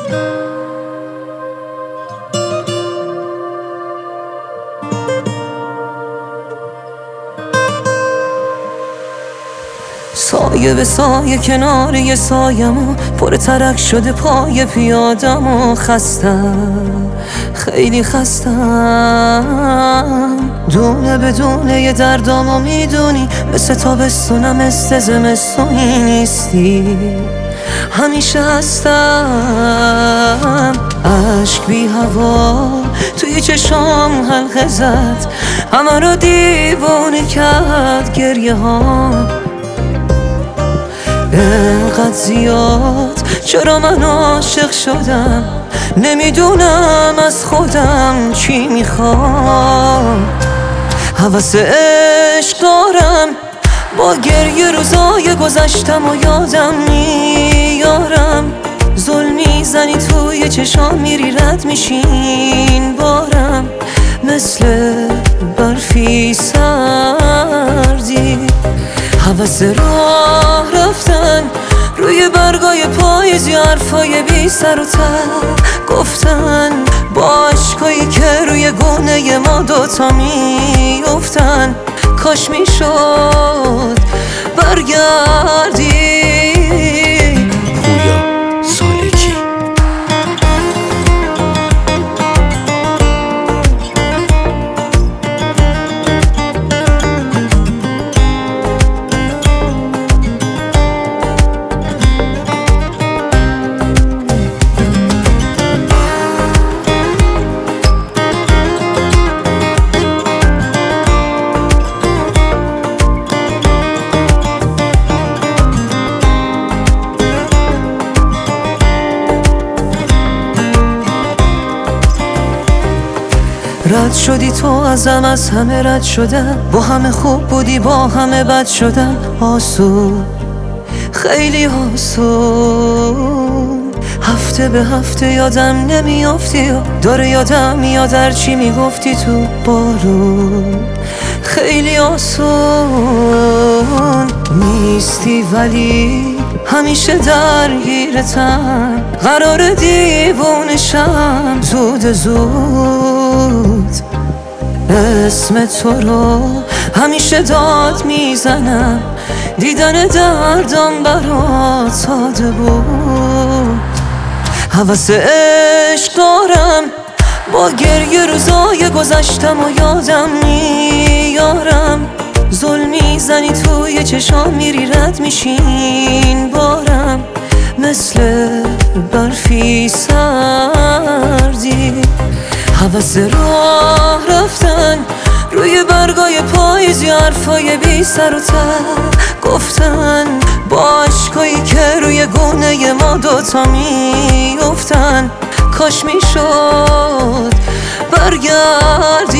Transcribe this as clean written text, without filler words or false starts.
سایه به سایه کنار یه سایمو پر ترک شده پای پیادمو خستم، خیلی خستم. دونه به دونه یه دردامو میدونی، مثل تابستونم مثل زمستونی نیستی، همیشه هستم. عشق بی هوا توی چشام حلقه زد، همه رو دیوونه کرد گریه ها. انقدر زیاد چرا من عاشق شدم، نمیدونم از خودم چی میخوام. هوس عشق دارم، با گریه روزای گذشتم و یادم میارم. ظلم میزنی توی چشام، میری رد میشین بارم، مثل برفی سردی. هوس راه رفتن روی برگای پاییزی، حرفای بی سر و ته گفتن، با عشقایی که روی گونه ما دوتا میافتن. کاش میشد برگردی. پویا سالکی. رد شدی تو ازم، از همه رد شدم، با همه خوب بودی با همه بد شدم. آسون، خیلی آسون. هفته به هفته یادم نمیافتی، داره یادم میاد هرچی میگفتی تو بارون. خیلی آسون نیستی ولی همیشه درگیرتم، قرار دیوونشم زود زود. اسم تو رو همیشه داد میزنم، دیدن دردم برات ساده بود. هوس عشق دارم، با گریه روزای گذشتم و یادم میارم. ظلم میزنی توی چشام، میری رد میشین بارم، مثل برفی سردی. هوس راه رفتن روی برگای پاییزی، حرفای بی سر و ته گفتن، با عشقایی که روی گونه ما دوتا میافتن. کاش میشد برگردی.